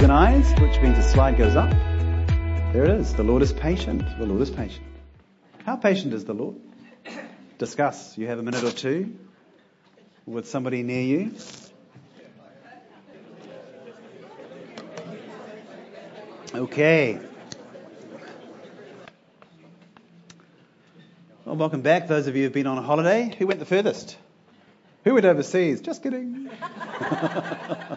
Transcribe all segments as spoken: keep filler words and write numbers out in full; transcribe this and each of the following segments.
organized, which means the slide goes up. There it is. The Lord is patient. The Lord is patient. How patient is the Lord? Discuss. You have a minute or two with somebody near you. Okay. Well, welcome back, those of you who've been on a holiday. Who went the furthest? Who went overseas? Just kidding. I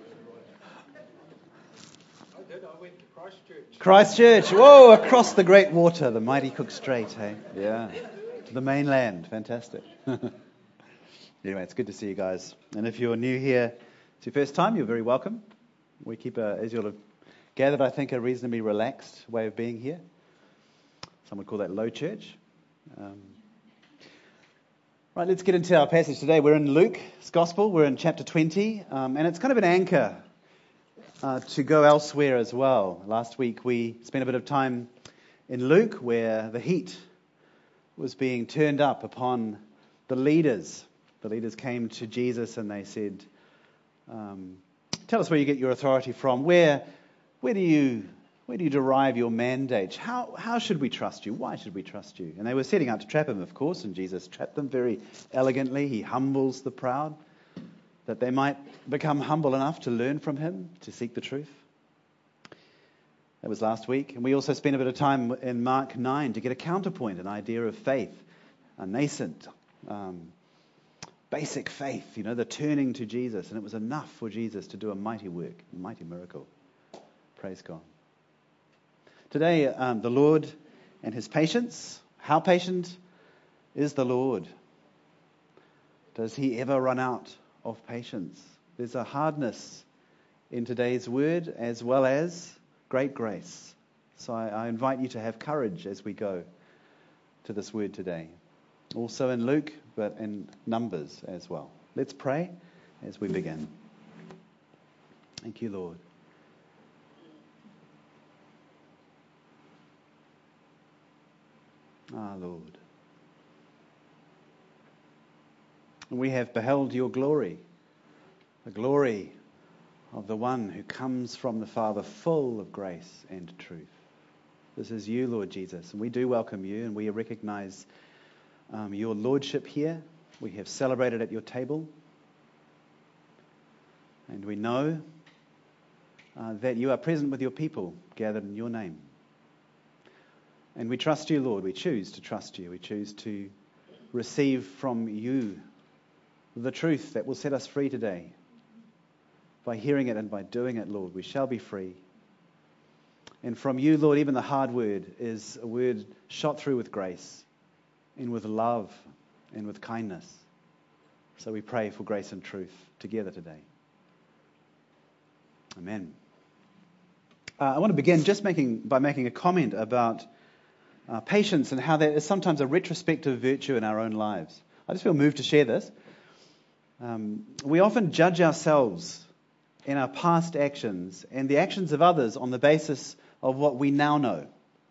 did. I went to Christchurch. Christchurch. Whoa, across the great water, the mighty Cook Strait, hey? Yeah. To the mainland. Fantastic. Anyway, it's good to see you guys. And if you're new here, it's your first time, you're very welcome. We keep, a, as you'll have gathered, I think, a reasonably relaxed way of being here. Some would call that low church. Um, right, let's get into our passage today. We're in Luke's Gospel. We're in chapter twenty, um, and it's kind of an anchor uh, to go elsewhere as well. Last week we spent a bit of time in Luke where the heat was being turned up upon the leaders. The leaders came to Jesus and they said, um, tell us where you get your authority from. Where, where do you... Where do you derive your mandate? How how should we trust you? Why should we trust you? And they were setting out to trap him, of course, and Jesus trapped them very elegantly. He humbles the proud, that they might become humble enough to learn from him, to seek the truth. That was last week. And we also spent a bit of time in Mark nine to get a counterpoint, an idea of faith, a nascent, um, basic faith, you know, the turning to Jesus. And it was enough for Jesus to do a mighty work, a mighty miracle. Praise God. Today, um, the Lord and his patience. How patient is the Lord? Does he ever run out of patience? There's a hardness in today's word as well as great grace. So I, I invite you to have courage as we go to this word today. Also in Luke, but in Numbers as well. Let's pray as we begin. Thank you, Lord. Ah, Lord. We have beheld your glory, the glory of the one who comes from the Father full of grace and truth. This is you, Lord Jesus, and we do welcome you, and we recognize um, your lordship here. We have celebrated at your table, and we know uh, that you are present with your people gathered in your name. And we trust you, Lord. We choose to trust you. We choose to receive from you the truth that will set us free today. By hearing it and by doing it, Lord, we shall be free. And from you, Lord, even the hard word is a word shot through with grace and with love and with kindness. So we pray for grace and truth together today. Amen. Uh, I want to begin just making by making a comment about Uh, patience and how that is sometimes a retrospective virtue in our own lives. I just feel moved to share this. Um, we often judge ourselves in our past actions and the actions of others on the basis of what we now know,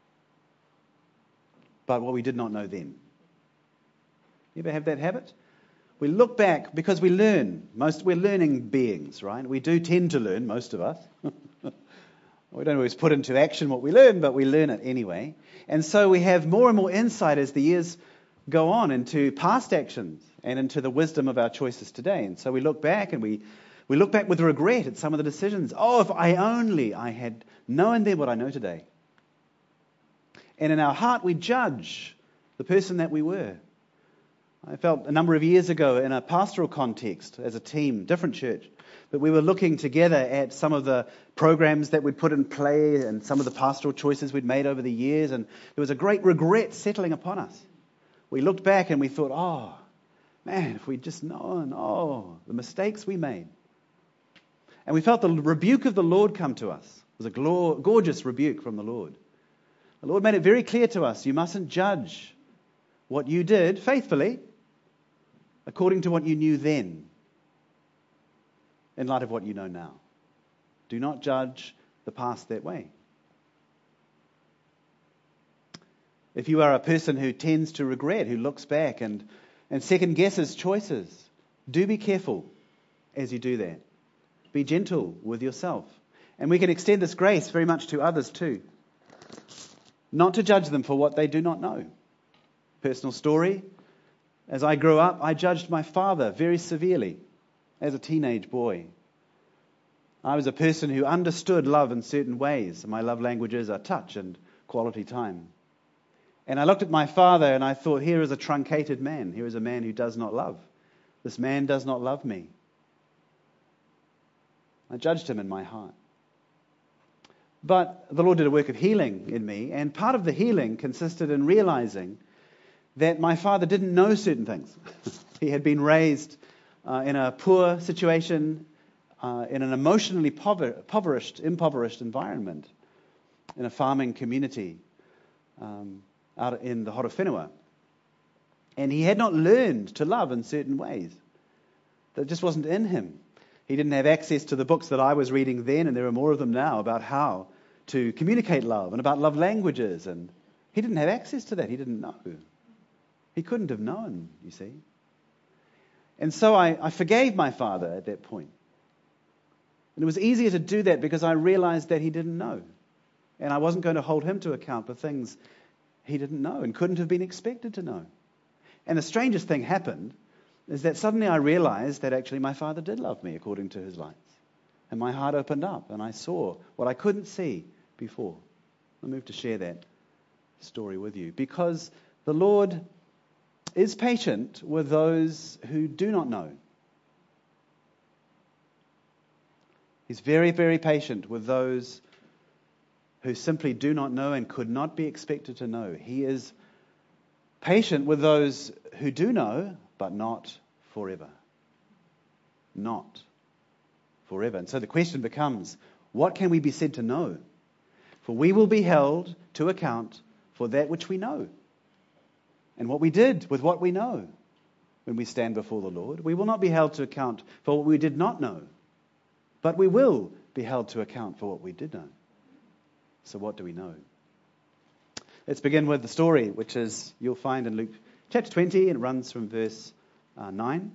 but what we did not know then. You ever have that habit? We look back because we learn. Most we're learning beings, right? We do tend to learn, most of us. We don't always put into action what we learn, but we learn it anyway. And so we have more and more insight as the years go on into past actions and into the wisdom of our choices today. And so we look back and we, we look back with regret at some of the decisions. Oh, if I only I had known then what I know today. And in our heart we judge the person that we were. I felt a number of years ago in a pastoral context as a team, different church, but we were looking together at some of the programs that we'd put in play and some of the pastoral choices we'd made over the years, and there was a great regret settling upon us. We looked back and we thought, oh, man, if we'd just known, oh, the mistakes we made. And we felt the rebuke of the Lord come to us. It was a glor- gorgeous rebuke from the Lord. The Lord made it very clear to us, you mustn't judge what you did faithfully according to what you knew then, in light of what you know now. Do not judge the past that way. If you are a person who tends to regret, who looks back and, and second guesses choices, do be careful as you do that. Be gentle with yourself. And we can extend this grace very much to others too. Not to judge them for what they do not know. Personal story. As I grew up, I judged my father very severely as a teenage boy. I was a person who understood love in certain ways. My love languages are touch and quality time. And I looked at my father and I thought, here is a truncated man. Here is a man who does not love. This man does not love me. I judged him in my heart. But the Lord did a work of healing in me, and part of the healing consisted in realizing that my father didn't know certain things. He had been raised uh, in a poor situation, uh, in an emotionally pover- impoverished, impoverished environment, in a farming community um, out in the Horowhenua. And he had not learned to love in certain ways. That just wasn't in him. He didn't have access to the books that I was reading then, and there are more of them now, about how to communicate love and about love languages. And he didn't have access to that. He didn't know. He couldn't have known, you see. And so I, I forgave my father at that point. And it was easier to do that because I realized that he didn't know. And I wasn't going to hold him to account for things he didn't know and couldn't have been expected to know. And the strangest thing happened is that suddenly I realized that actually my father did love me according to his lights. And my heart opened up and I saw what I couldn't see before. I moved to share that story with you because the Lord is patient with those who do not know. He's very, very patient with those who simply do not know and could not be expected to know. He is patient with those who do know, but not forever. Not forever. And so the question becomes, what can we be said to know? For we will be held to account for that which we know. And what we did with what we know when we stand before the Lord. We will not be held to account for what we did not know, but we will be held to account for what we did know. So what do we know? Let's begin with the story, which is, you'll find in Luke chapter twenty, and it runs from verse uh, nine.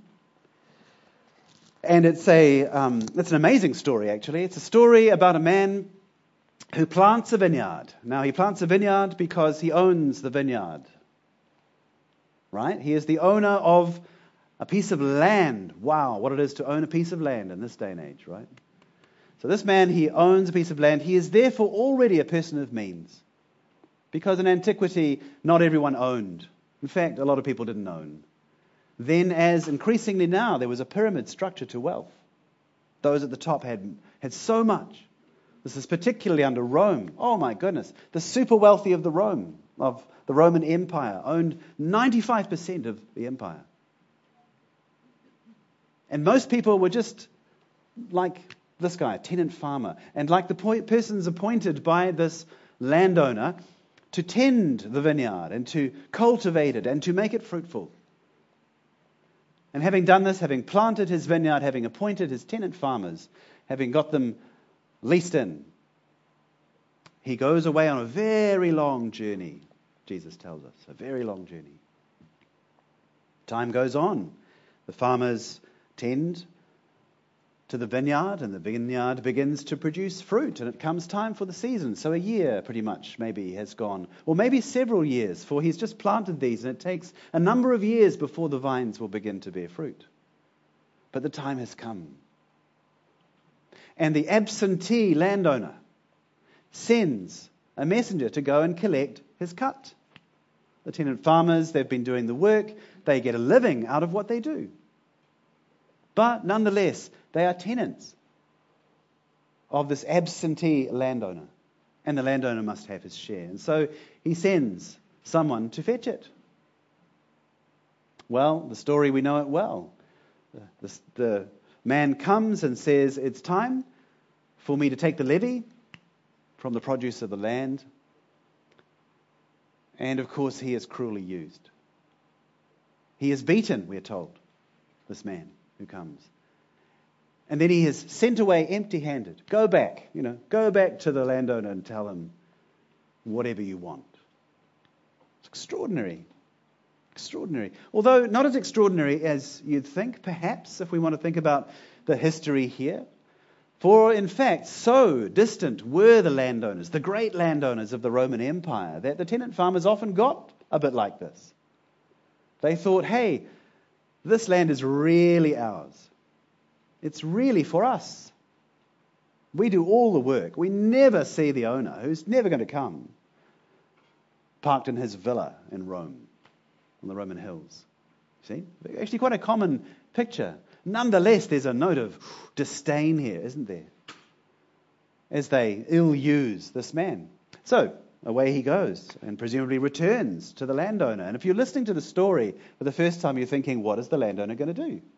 And it's a um, it's an amazing story, actually. It's a story about a man who plants a vineyard. Now, he plants a vineyard because he owns the vineyard. Right? He is the owner of a piece of land. Wow, what it is to own a piece of land in this day and age, right? So this man, he owns a piece of land. He is therefore already a person of means. Because in antiquity, not everyone owned. In fact, a lot of people didn't own. Then, as increasingly now, there was a pyramid structure to wealth. Those at the top had, had so much. This is particularly under Rome. Oh my goodness. The super wealthy of the Rome, of the Roman Empire, owned ninety-five percent of the empire. And most people were just like this guy, a tenant farmer. And like the po- persons appointed by this landowner to tend the vineyard and to cultivate it and to make it fruitful. And having done this, having planted his vineyard, having appointed his tenant farmers, having got them leased in, he goes away on a very long journey, Jesus tells us, a very long journey. Time goes on. The farmers tend to the vineyard, and the vineyard begins to produce fruit, and it comes time for the season. So a year, pretty much, maybe has gone, or maybe several years, for he's just planted these, and it takes a number of years before the vines will begin to bear fruit. But the time has come. And the absentee landowner sends a messenger to go and collect his cut. The tenant farmers, they've been doing the work, they get a living out of what they do. But nonetheless, they are tenants of this absentee landowner. And the landowner must have his share. And so he sends someone to fetch it. Well, the story, we know it well. The, the, the man comes and says, it's time for me to take the levy from the produce of the land. And of course, he is cruelly used. He is beaten, we're told, this man who comes. And then he is sent away empty-handed. Go back, you know, go back to the landowner and tell him whatever you want. It's extraordinary. Extraordinary. Although not as extraordinary as you'd think, perhaps, if we want to think about the history here. For in fact, so distant were the landowners, the great landowners of the Roman Empire, that the tenant farmers often got a bit like this. They thought, hey, this land is really ours. It's really for us. We do all the work. We never see the owner, who's never going to come, parked in his villa in Rome, on the Roman hills. See? Actually quite a common picture. Nonetheless, there's a note of disdain here, isn't there? As they ill-use this man. So, away he goes and presumably returns to the landowner. And if you're listening to the story for the first time, you're thinking, what is the landowner going to do?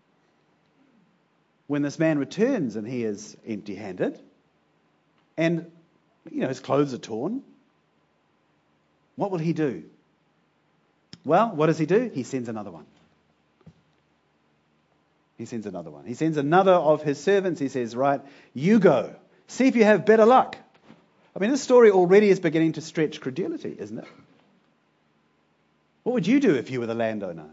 When this man returns and he is empty-handed and, you know, his clothes are torn, what will he do? Well, what does he do? He sends another one. He sends another one. He sends another of his servants. He says, right, you go. See if you have better luck. I mean, this story already is beginning to stretch credulity, isn't it? What would you do if you were the landowner?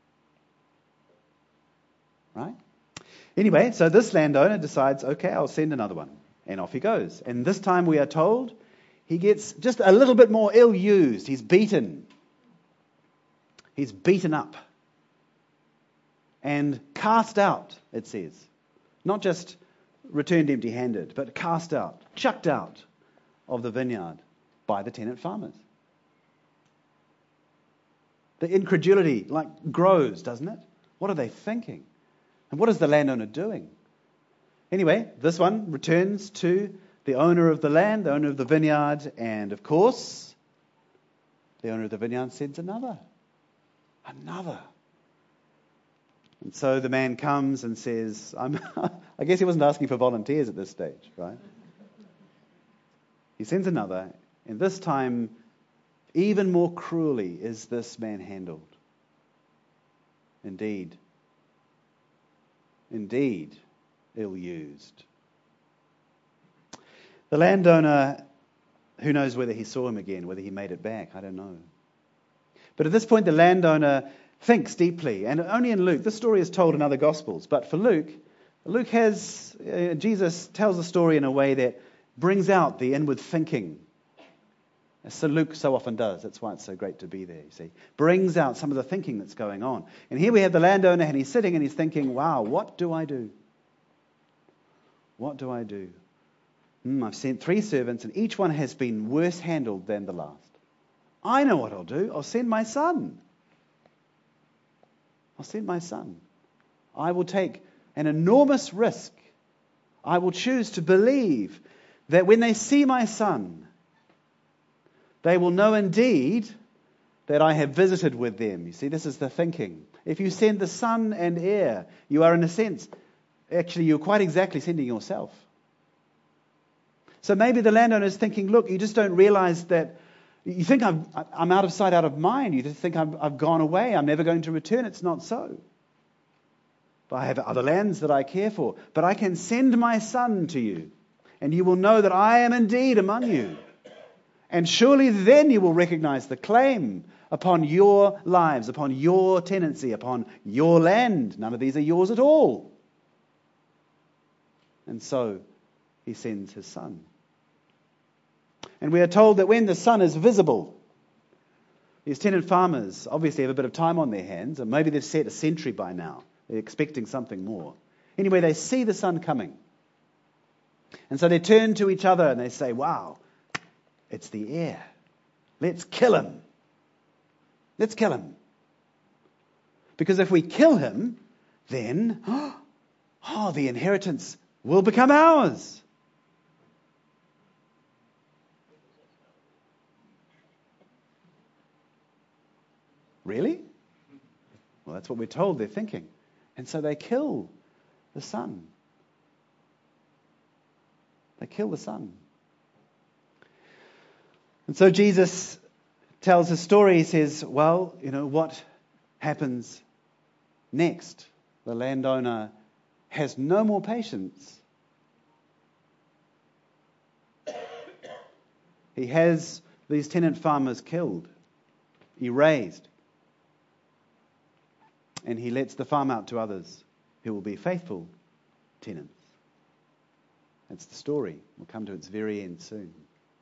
Right? Anyway, so this landowner decides, okay, I'll send another one. And off he goes. And this time we are told he gets just a little bit more ill-used. He's beaten. He's beaten up. And cast out, it says. Not just returned empty-handed, but cast out, chucked out of the vineyard by the tenant farmers. The incredulity like grows, doesn't it? What are they thinking? And what is the landowner doing? Anyway, this one returns to the owner of the land, the owner of the vineyard, and of course, the owner of the vineyard sends another. Another. And so the man comes and says, I'm, I guess he wasn't asking for volunteers at this stage, right? He sends another, and this time, even more cruelly is this man handled. Indeed. Indeed, ill-used. The landowner, who knows whether he saw him again, whether he made it back, I don't know. But at this point, the landowner thinks deeply, and only in Luke. This story is told in other Gospels, but for Luke, Luke has, uh, Jesus tells the story in a way that brings out the inward thinking. As so Luke so often does. That's why it's so great to be there, you see. Brings out some of the thinking that's going on. And here we have the landowner, and he's sitting and he's thinking, wow, what do I do? What do I do? Hmm, I've sent three servants, and each one has been worse handled than the last. I know what I'll do. I'll send my son. I'll send my son. I will take an enormous risk. I will choose to believe that when they see my son, they will know indeed that I have visited with them. You see, this is the thinking. If you send the son and heir, you are in a sense, actually you're quite exactly sending yourself. So maybe the landowner is thinking, look, you just don't realize that, you think I'm, I'm out of sight, out of mind. You just think I've, I've gone away. I'm never going to return. It's not so. But I have other lands that I care for. But I can send my son to you, and you will know that I am indeed among you. And surely then you will recognize the claim upon your lives, upon your tenancy, upon your land. None of these are yours at all. And so he sends his son. And we are told that when the son is visible, these tenant farmers obviously have a bit of time on their hands, and maybe they've set a sentry by now. They're expecting something more. Anyway, they see the son coming. And so they turn to each other and they say, wow, it's the heir. Let's kill him. Let's kill him. Because if we kill him, then, oh, the inheritance will become ours. Really? Well, that's what we're told they're thinking. And so they kill the son. They kill the son. And so Jesus tells his story. He says, well, you know, what happens next? The landowner has no more patience. He has these tenant farmers killed, erased. And he lets the farm out to others who will be faithful tenants. That's the story. We'll come to its very end soon.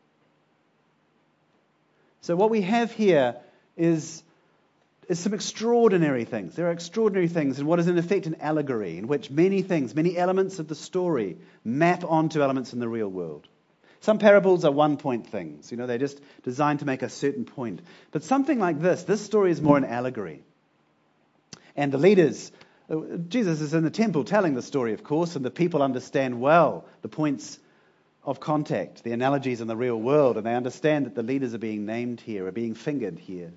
So what we have here is, is some extraordinary things. There are extraordinary things in what is in effect an allegory, in which many things, many elements of the story map onto elements in the real world. Some parables are one-point things. You know, they're just designed to make a certain point. But something like this, this story is more an allegory. And the leaders, Jesus is in the temple telling the story, of course, and the people understand well the points of contact, the analogies in the real world, and they understand that the leaders are being named here, are being fingered here.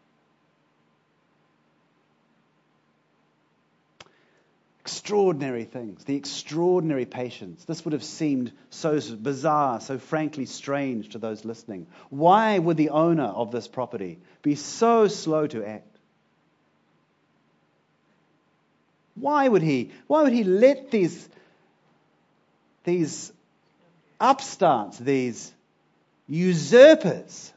Extraordinary things, the extraordinary patience. This would have seemed so bizarre, so frankly strange to those listening. Why would the owner of this property be so slow to act? Why would he? Why would he let these, these upstarts, these usurpers,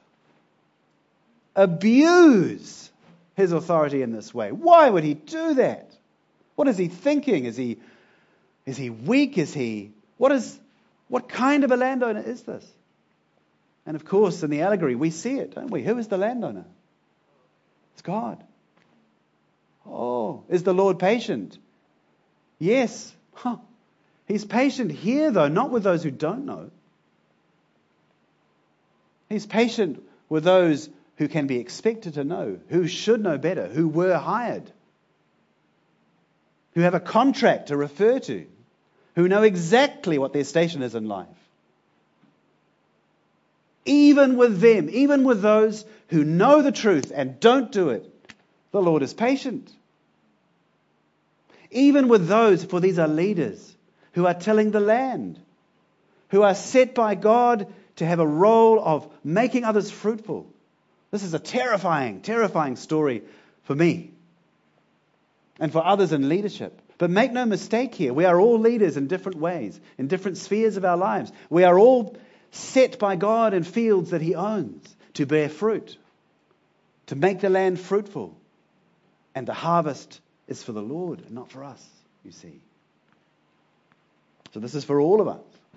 abuse his authority in this way? Why would he do that? What is he thinking? Is he, is he weak? Is he, what is, what kind of a landowner is this? And of course, in the allegory, we see it, don't we? Who is the landowner? It's God. Oh, is the Lord patient? Yes. Huh. He's patient here, though, not with those who don't know. He's patient with those who can be expected to know, who should know better, who were hired, who have a contract to refer to, who know exactly what their station is in life. Even with them, even with those who know the truth and don't do it, the Lord is patient. Even with those, for these are leaders, who are tilling the land, who are set by God to have a role of making others fruitful. This is a terrifying, terrifying story for me and for others in leadership. But make no mistake here, we are all leaders in different ways, in different spheres of our lives. We are all set by God in fields that He owns to bear fruit, to make the land fruitful. And the harvest is for the Lord and not for us, you see. So this is for all of us.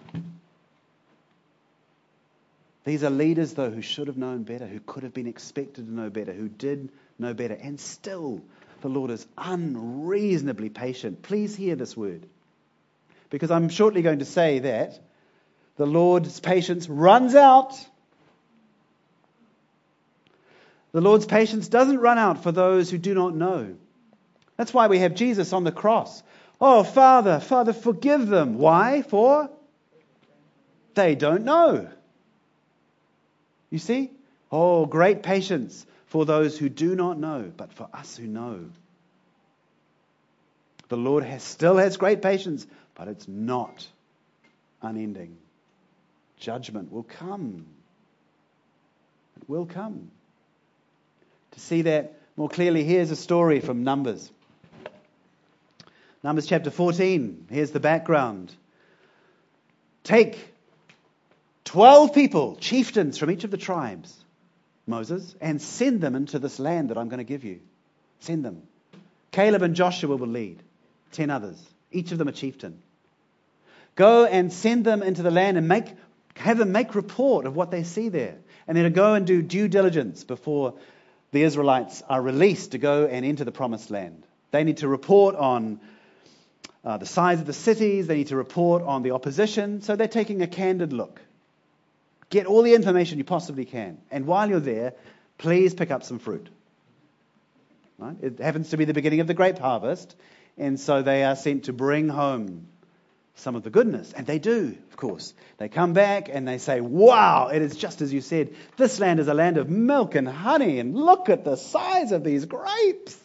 These are leaders, though, who should have known better, who could have been expected to know better, who did know better, and still the Lord is unreasonably patient. Please hear this word, because I'm shortly going to say that the Lord's patience runs out. The Lord's patience doesn't run out for those who do not know. That's why we have Jesus on the cross. Oh, Father, Father, forgive them. Why? For they don't know. You see? Oh, great patience for those who do not know, but for us who know. The Lord has, still has great patience, but it's not unending. Judgment will come. It will come. To see that more clearly, here's a story from Numbers. Numbers chapter fourteen. Here's the background. Take twelve people, chieftains from each of the tribes, Moses, and send them into this land that I'm going to give you. Send them. Caleb and Joshua will lead. Ten others. Each of them a chieftain. Go and send them into the land and make have them make report of what they see there. And then go and do due diligence before the Israelites are released to go and enter the promised land. They need to report on uh, the size of the cities. They need to report on the opposition. So they're taking a candid look. Get all the information you possibly can. And while you're there, please pick up some fruit. Right? It happens to be the beginning of the grape harvest. And so they are sent to bring home some of the goodness. And they do, of course. They come back and they say, wow, it is just as you said. This land is a land of milk and honey. And look at the size of these grapes.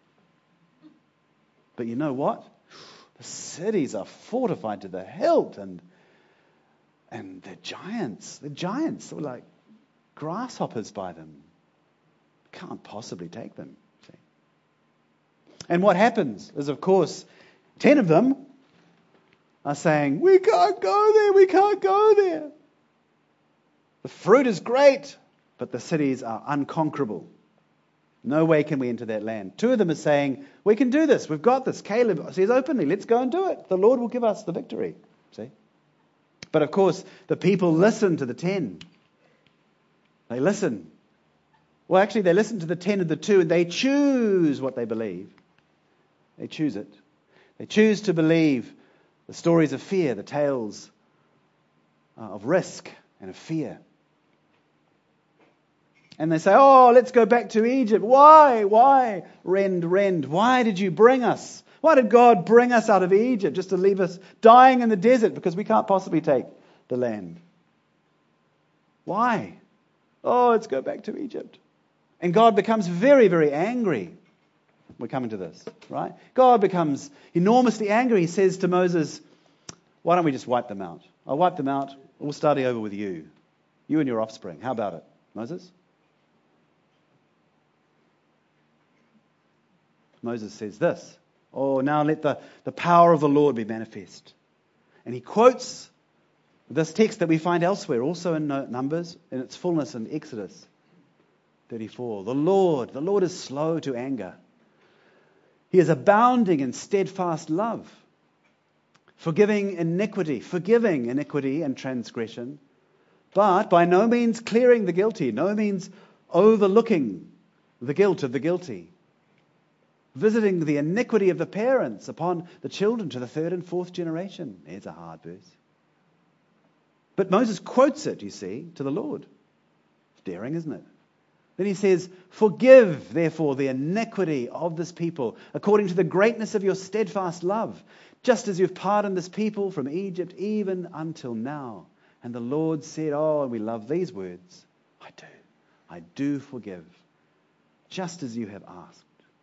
But you know what? The cities are fortified to the hilt. And and they're giants. They're giants. They're like grasshoppers by them. Can't possibly take them. See? And what happens is, of course, ten of them are saying, we can't go there, we can't go there. The fruit is great, but the cities are unconquerable. No way can we enter that land. Two of them are saying, we can do this, we've got this. Caleb says openly, let's go and do it. The Lord will give us the victory. See? But of course, the people listen to the ten. They listen. Well, actually, they listen to the ten of the two, and they choose what they believe. They choose it. They choose to believe the stories of fear, the tales uh, of risk and of fear. And they say, oh, let's go back to Egypt. Why? Why? Rend, rend. Why did you bring us? Why did God bring us out of Egypt just to leave us dying in the desert because we can't possibly take the land? Why? Oh, let's go back to Egypt. And God becomes very, very angry. We're coming to this, right? God becomes enormously angry. He says to Moses, why don't we just wipe them out? I'll wipe them out. We'll start over with you. You and your offspring. How about it, Moses? Moses says this, oh, now let the, the power of the Lord be manifest. And he quotes this text that we find elsewhere, also in Numbers, in its fullness in Exodus thirty-four. The Lord, the Lord is slow to anger. He is abounding in steadfast love, forgiving iniquity, forgiving iniquity and transgression, but by no means clearing the guilty, no means overlooking the guilt of the guilty, visiting the iniquity of the parents upon the children to the third and fourth generation. There's a hard verse. But Moses quotes it, you see, to the Lord. It's daring, isn't it? Then he says, forgive, therefore, the iniquity of this people, according to the greatness of your steadfast love, just as you've pardoned this people from Egypt, even until now. And the Lord said, oh, and we love these words, I do, I do forgive, just as you have asked.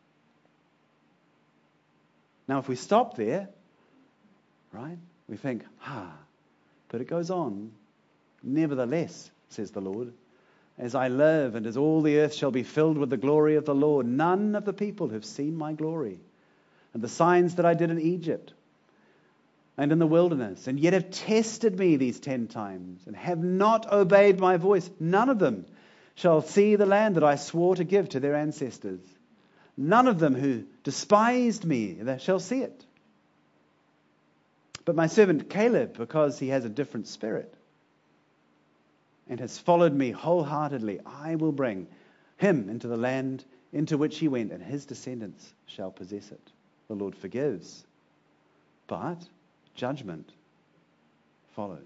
Now, if we stop there, right, we think, ah, but it goes on. Nevertheless, says the Lord, as I live and as all the earth shall be filled with the glory of the Lord, none of the people have seen my glory and the signs that I did in Egypt and in the wilderness, and yet have tested me these ten times and have not obeyed my voice. None of them shall see the land that I swore to give to their ancestors. None of them who despised me they shall see it. But my servant Caleb, because he has a different spirit and has followed me wholeheartedly, I will bring him into the land into which he went, and his descendants shall possess it. The Lord forgives, but judgment follows.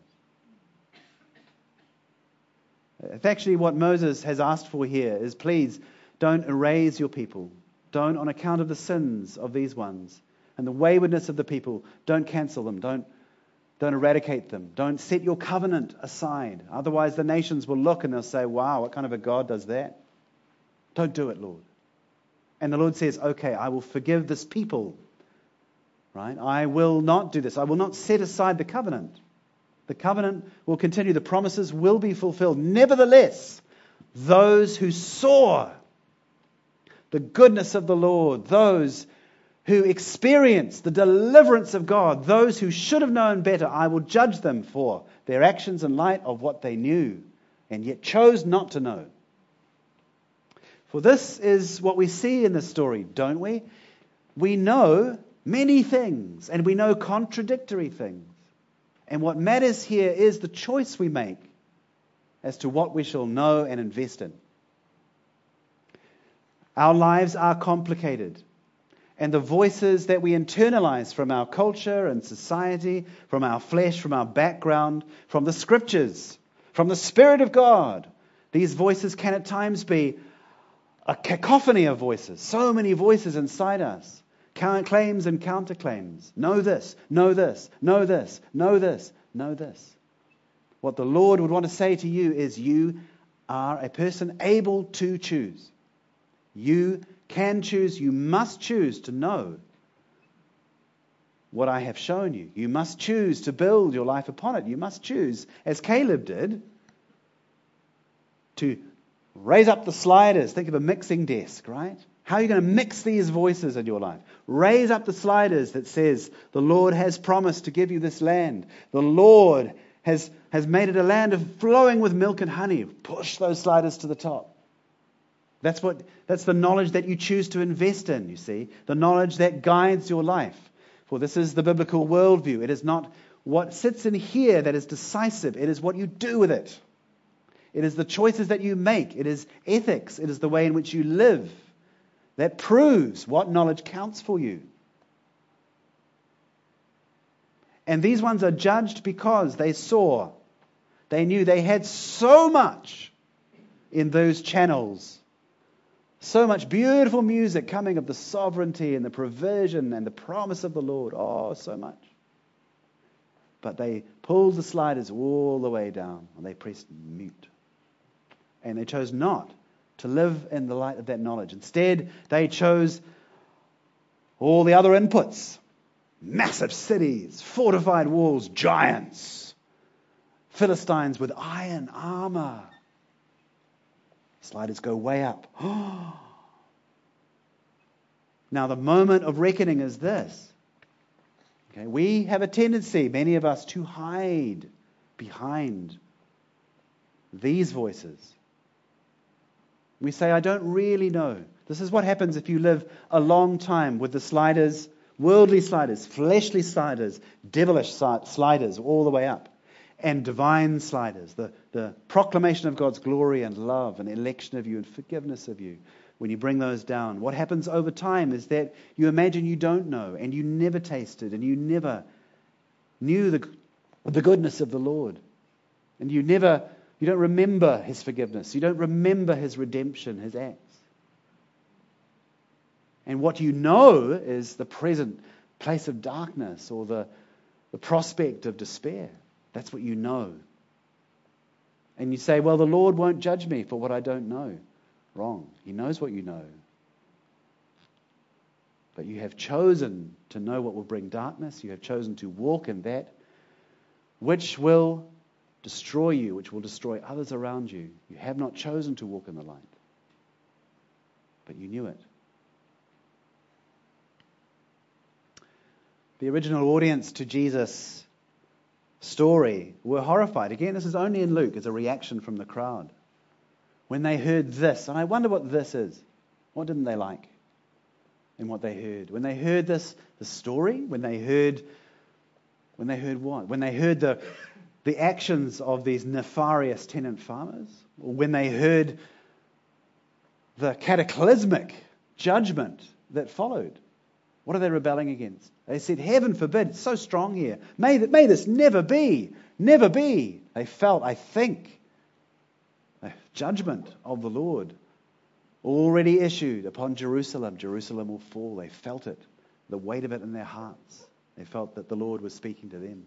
It's actually what Moses has asked for here is, please don't erase your people. Don't, on account of the sins of these ones and the waywardness of the people, don't cancel them. Don't, don't eradicate them. Don't set your covenant aside. Otherwise, the nations will look and they'll say, wow, what kind of a God does that? Don't do it, Lord. And the Lord says, okay, I will forgive this people. Right? I will not do this. I will not set aside the covenant. The covenant will continue. The promises will be fulfilled. Nevertheless, those who saw the goodness of the Lord, those who experienced the deliverance of God, those who should have known better, I will judge them for their actions in light of what they knew and yet chose not to know. For this is what we see in this story, don't we? We know many things and we know contradictory things. And what matters here is the choice we make as to what we shall know and invest in. Our lives are complicated, and the voices that we internalize from our culture and society, from our flesh, from our background, from the Scriptures, from the Spirit of God, these voices can at times be a cacophony of voices, so many voices inside us, claims and counterclaims. Know this, know this, know this, know this, know this. What the Lord would want to say to you is you are a person able to choose. You can choose, you must choose to know what I have shown you. You must choose to build your life upon it. You must choose, as Caleb did, to raise up the sliders. Think of a mixing desk, right? How are you going to mix these voices in your life? Raise up the sliders that says, the Lord has promised to give you this land. The Lord has, has made it a land of flowing with milk and honey. Push those sliders to the top. That's what. That's the knowledge that you choose to invest in, you see. The knowledge that guides your life. For this is the biblical worldview. It is not what sits in here that is decisive. It is what you do with it. It is the choices that you make. It is ethics. It is the way in which you live that proves what knowledge counts for you. And these ones are judged because they saw, they knew they had so much in those channels. So much beautiful music coming of the sovereignty and the provision and the promise of the Lord. Oh, so much. But they pulled the sliders all the way down and they pressed mute. And they chose not to live in the light of that knowledge. Instead, they chose all the other inputs. Massive cities, fortified walls, giants, Philistines with iron armor. Sliders go way up. Now, the moment of reckoning is this. Okay, we have a tendency, many of us, to hide behind these voices. We say, I don't really know. This is what happens if you live a long time with the sliders, worldly sliders, fleshly sliders, devilish sliders all the way up, and divine sliders, the, the proclamation of God's glory and love and election of you and forgiveness of you. When you bring those down, what happens over time is that you imagine you don't know, and you never tasted, and you never knew the, the goodness of the Lord. And you never, you don't remember His forgiveness. You don't remember His redemption, His acts. And what you know is the present place of darkness or the, the prospect of despair. That's what you know. And you say, well, the Lord won't judge me for what I don't know. Wrong. He knows what you know. But you have chosen to know what will bring darkness. You have chosen to walk in that which will destroy you, which will destroy others around you. You have not chosen to walk in the light. But you knew it. The original audience to Jesus' story were horrified. Again, this is only in Luke as a reaction from the crowd. When they heard this, and I wonder what this is. What didn't they like in what they heard? When they heard this, the story, when they heard, when they heard what? When they heard the, the actions of these nefarious tenant farmers, or when they heard the cataclysmic judgment that followed, what are they rebelling against? They said, heaven forbid, it's so strong here. May, may this never be, never be. They felt, I think, the judgment of the Lord already issued upon Jerusalem. Jerusalem will fall. They felt it, the weight of it in their hearts. They felt that the Lord was speaking to them.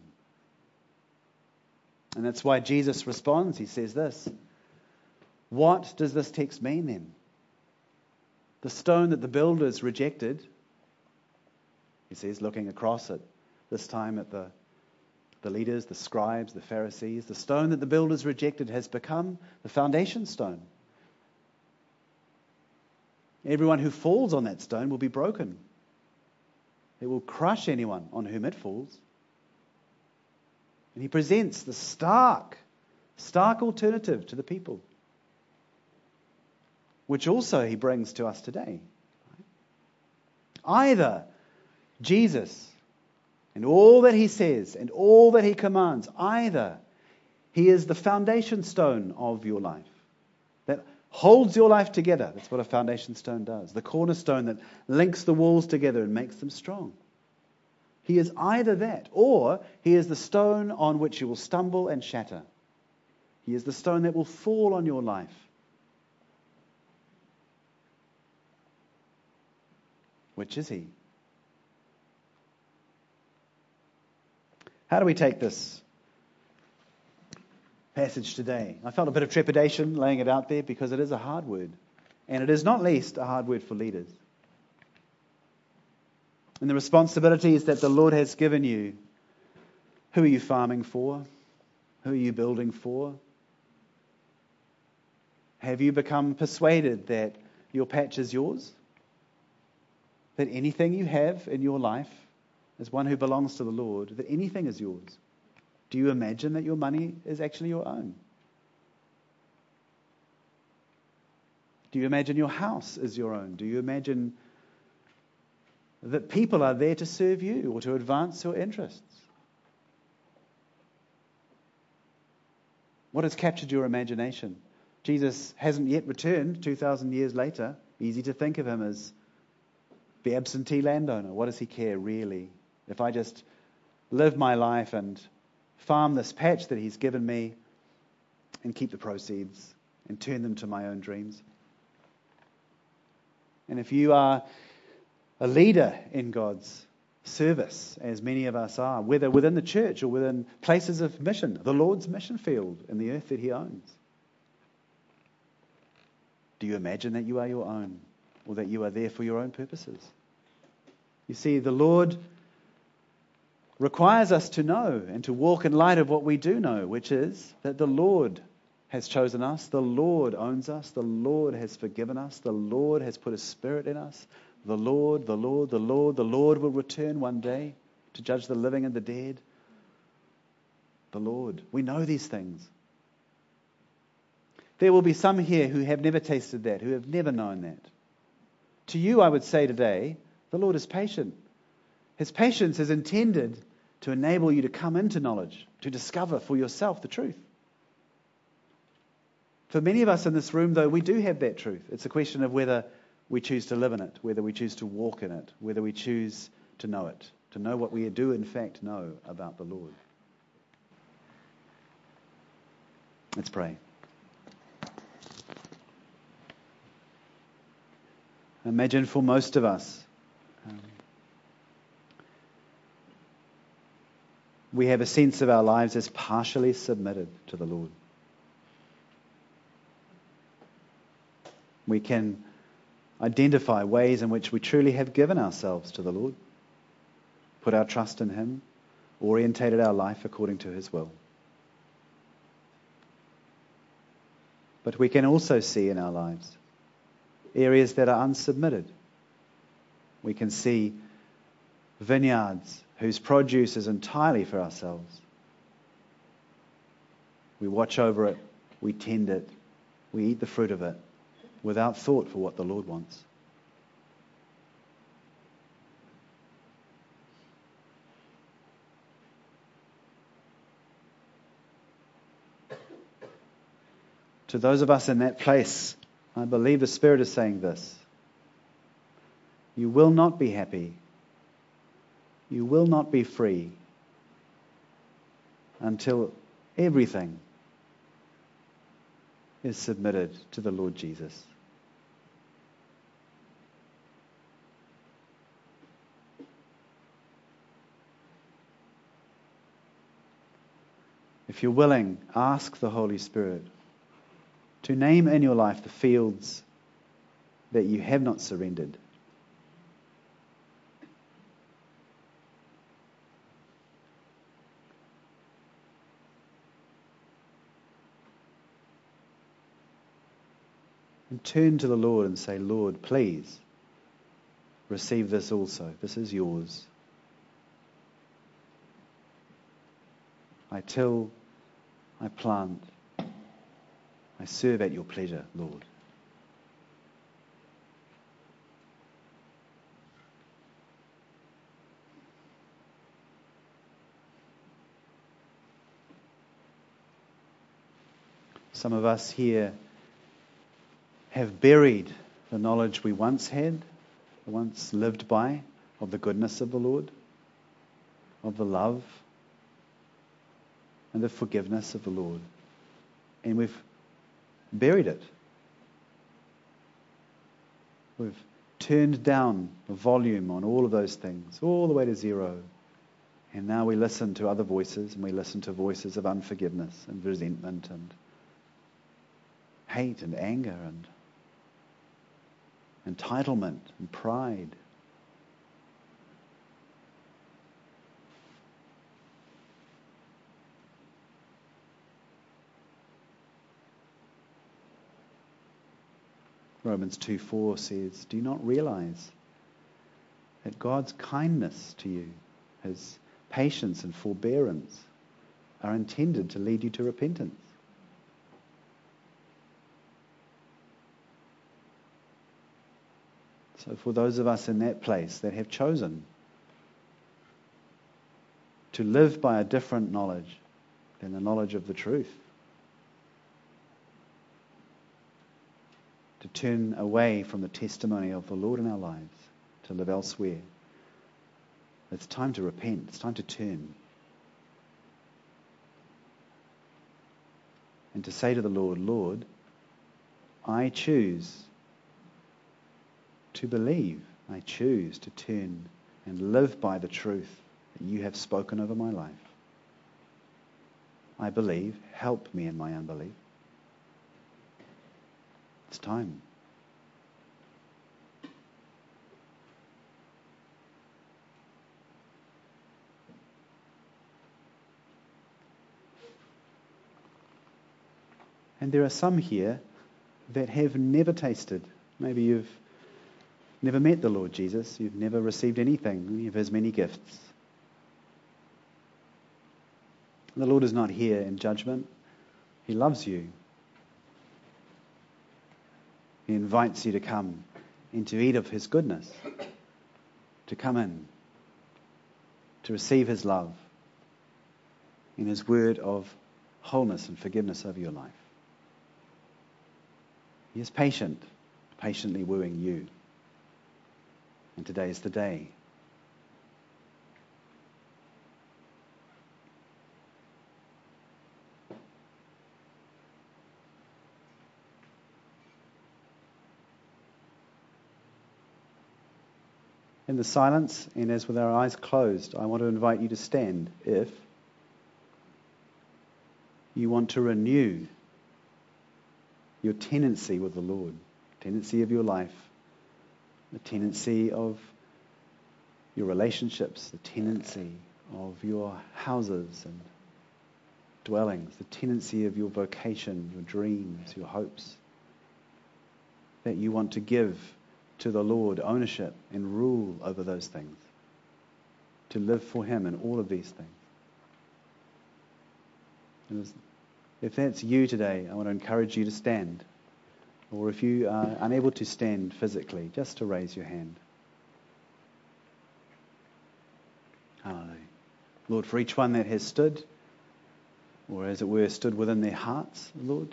And that's why Jesus responds. He says this, what does this text mean then? The stone that the builders rejected, he says, looking across at this time at the, the leaders, the scribes, the Pharisees, the stone that the builders rejected has become the foundation stone. Everyone who falls on that stone will be broken. It will crush anyone on whom it falls. And he presents the stark, stark alternative to the people, which also he brings to us today. Either Jesus and all that he says and all that he commands, either he is the foundation stone of your life that holds your life together. That's what a foundation stone does. The cornerstone that links the walls together and makes them strong. He is either that, or he is the stone on which you will stumble and shatter. He is the stone that will fall on your life. Which is he? How do we take this passage today? I felt a bit of trepidation laying it out there because it is a hard word. And it is not least a hard word for leaders. And the responsibilities that the Lord has given you. Who are you farming for? Who are you building for? Have you become persuaded that your patch is yours? That anything you have in your life, as one who belongs to the Lord, that anything is yours? Do you imagine that your money is actually your own? Do you imagine your house is your own? Do you imagine that people are there to serve you or to advance your interests? What has captured your imagination? Jesus hasn't yet returned two thousand years later. Easy to think of him as the absentee landowner. What does he care really? If I just live my life and farm this patch that he's given me and keep the proceeds and turn them to my own dreams. And if you are a leader in God's service, as many of us are, whether within the church or within places of mission, the Lord's mission field in the earth that he owns, do you imagine that you are your own, or that you are there for your own purposes? You see, the Lord requires us to know and to walk in light of what we do know, which is that the Lord has chosen us, the Lord owns us, the Lord has forgiven us, the Lord has put His Spirit in us, the Lord, the Lord, the Lord, the Lord will return one day to judge the living and the dead. The Lord. We know these things. There will be some here who have never tasted that, who have never known that. To you, I would say today, the Lord is patient. His patience is intended to enable you to come into knowledge, to discover for yourself the truth. For many of us in this room, though, we do have that truth. It's a question of whether we choose to live in it, whether we choose to walk in it, whether we choose to know it, to know what we do in fact know about the Lord. Let's pray. Imagine for most of us, um, we have a sense of our lives as partially submitted to the Lord. We can identify ways in which we truly have given ourselves to the Lord, put our trust in Him, orientated our life according to His will. But we can also see in our lives areas that are unsubmitted. We can see vineyards whose produce is entirely for ourselves. We watch over it, we tend it, we eat the fruit of it, without thought for what the Lord wants. To those of us in that place, I believe the Spirit is saying this. You will not be happy. You will not be free until everything is submitted to the Lord Jesus. If you're willing, ask the Holy Spirit to name in your life the fields that you have not surrendered. And turn to the Lord and say, Lord, please receive this also. This is yours. I till, I plant, I serve at your pleasure, Lord. Some of us here have buried the knowledge we once had, once lived by, of the goodness of the Lord, of the love and the forgiveness of the Lord. And we've buried it. We've turned down the volume on all of those things, all the way to zero. And now we listen to other voices, and we listen to voices of unforgiveness and resentment and hate and anger and entitlement and pride. Romans two four says, do you not realize that God's kindness to you, His patience and forbearance, are intended to lead you to repentance? So for those of us in that place that have chosen to live by a different knowledge than the knowledge of the truth, to turn away from the testimony of the Lord in our lives, to live elsewhere. It's time to repent. It's time to turn. And to say to the Lord, Lord, I choose to believe. I choose to turn and live by the truth that you have spoken over my life. I believe. Help me in my unbelief. It's time. And there are some here that have never tasted. Maybe you've never met the Lord Jesus. You've never received anything, any of his many gifts. The Lord is not here in judgment. He loves you. He invites you to come and to eat of his goodness, to come in, to receive his love in his word of wholeness and forgiveness over your life. He is patient, patiently wooing you. And today is the day. In the silence, and as with our eyes closed, I want to invite you to stand if you want to renew your tenancy with the Lord, tenancy of your life, the tenancy of your relationships, the tenancy of your houses and dwellings, the tenancy of your vocation, your dreams, your hopes, that you want to give to the Lord ownership and rule over those things, to live for him in all of these things. And if that's you today, I want to encourage you to stand. Or if you are unable to stand physically, just to raise your hand. Hallelujah. Lord, for each one that has stood, or as it were, stood within their hearts, Lord,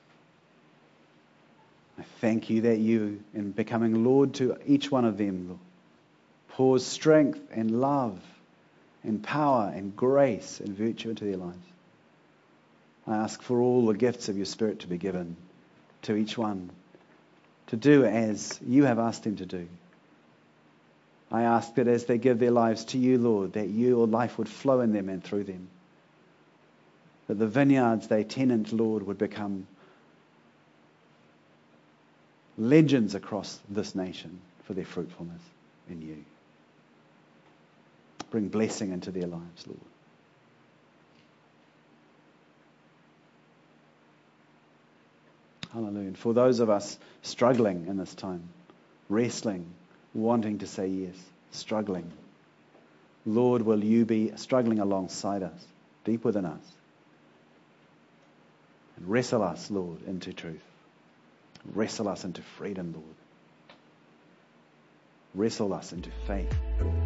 I thank you that you, in becoming Lord to each one of them, Lord, pours strength and love and power and grace and virtue into their lives. I ask for all the gifts of your Spirit to be given to each one, to do as you have asked them to do. I ask that as they give their lives to you, Lord, that your life would flow in them and through them. That the vineyards they tenant, Lord, would become legends across this nation for their fruitfulness in you. Bring blessing into their lives, Lord. Hallelujah. And for those of us struggling in this time, wrestling, wanting to say yes, struggling, Lord, will you be struggling alongside us, deep within us, and wrestle us, Lord, into truth. Wrestle us into freedom, Lord. Wrestle us into faith.